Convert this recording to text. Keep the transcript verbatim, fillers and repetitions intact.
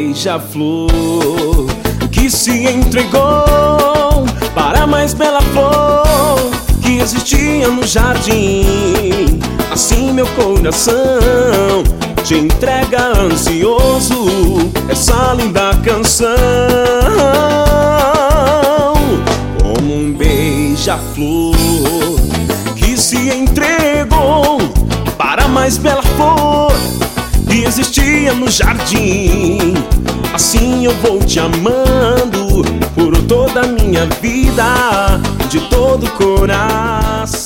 beija-flor que se entregou para a mais bela flor que existia no jardim. Assim meu coração te entrega ansioso essa linda canção. Como um beija-flor que se entregou para a mais bela flor que existia no jardim. Assim eu vou te amando por toda a minha vida, de todo o coração.